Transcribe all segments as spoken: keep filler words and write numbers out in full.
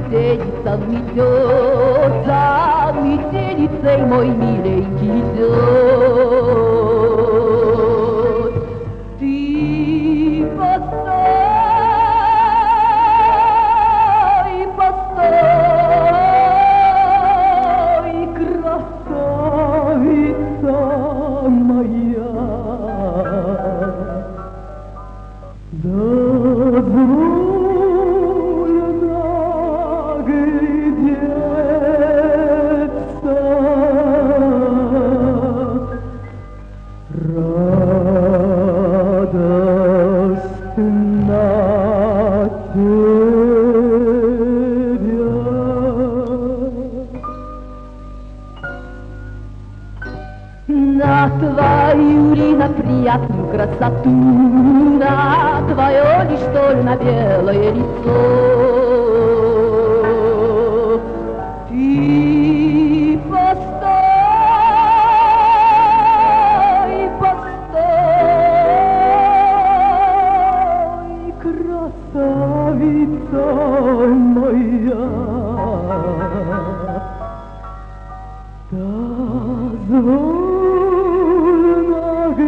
метелица метет, за метелицей мой миленький идет. Ты постой, постой, красавица моя. Дозволено глядеться, радостно тебя. На твою ли, на приятную красоту, на твое ли, что ли, на белое лицо. Ты постой, постой, красавица моя. Дозволено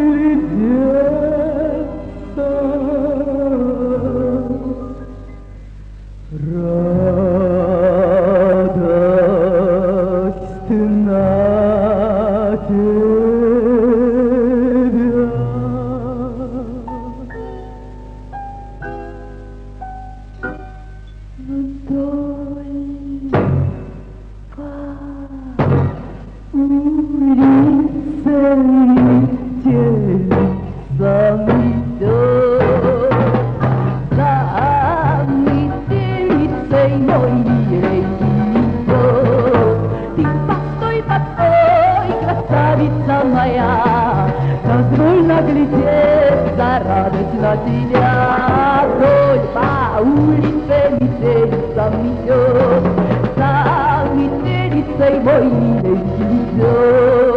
глядеться, радость на тебя. Вдоль по улице метелица метет, за метелицей мой миленький идет. Ты постой, постой, красавица моя, дозволь наглядеться, радость на тебя. Вдоль по улице метелица метет, за метелицей мой миленький идет.